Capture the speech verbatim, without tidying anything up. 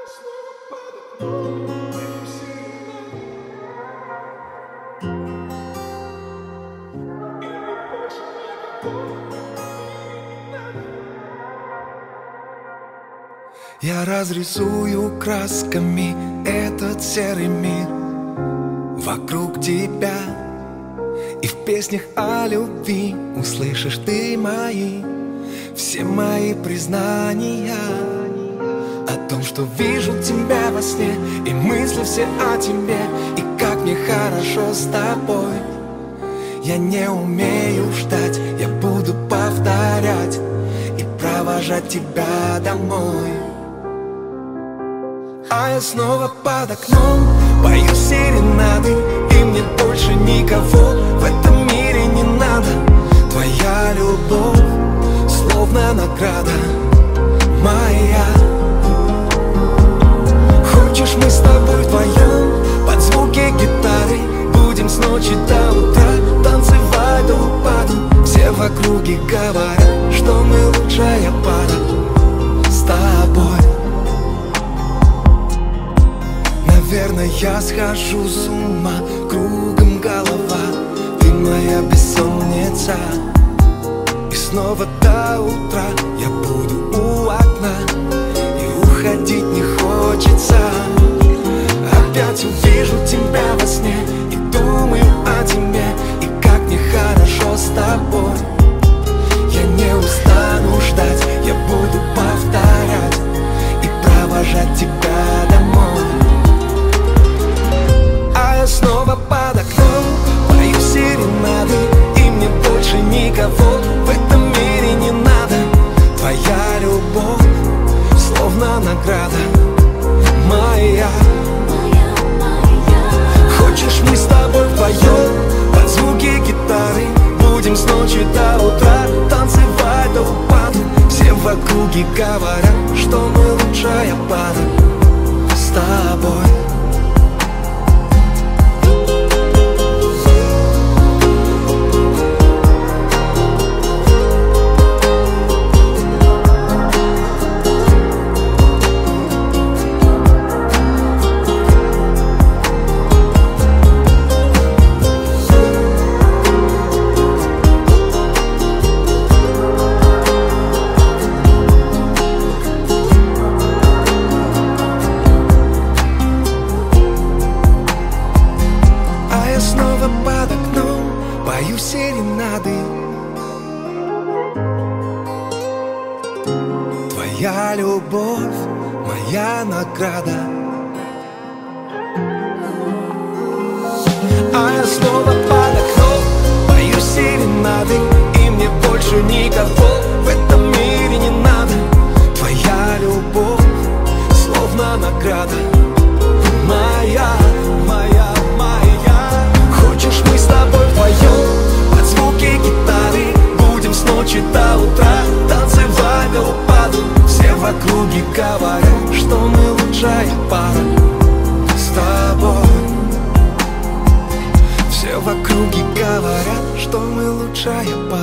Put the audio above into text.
Я разрисую красками этот серый мир вокруг тебя, и в песнях о любви услышишь ты мои, все мои признания о том, что вижу тебя во сне, и мысли все о тебе, и как мне хорошо с тобой. Я не умею ждать, я буду повторять и провожать тебя домой. А я снова под окном пою серенады, и мне больше никого в этом мире не надо. Твоя любовь словно награда моя. Хочешь, мы с тобой вдвоем под звуки гитары будем с ночи до утра танцевать до упаду. Все в округе говорят, что мы лучшая пара с тобой. Наверное, я схожу с ума, кругом голова, ты моя бессонница. И снова до утра я буду у окна, и уходить не хочется. Опять увижу тебя во сне и думаю о тебе, и как мне хорошо с тобой. Я не устану ждать, я буду повторять и провожать тебя домой. А я снова под окном пою серенады, и мне больше никого в этом мире не надо. Твоя любовь словно награда моя. Хочешь, мы с тобой вдвоем под звуки гитары будем с ночи до утра танцевать до упаду. Все в округе говорят, что мы лучшая пара с тобой. Пою серенады, твоя любовь моя награда. А я снова под окном пою серенады, и мне больше никого в этом мире не надо. Твоя любовь словно награда моя, моя, моя. Хочешь, мы с тобой вдвоем под звуки гитары будем с ночи до утра танцевать до упаду. Все в округе говорят, что мы лучшая пара с тобой. Все в округе говорят, что мы лучшая пара.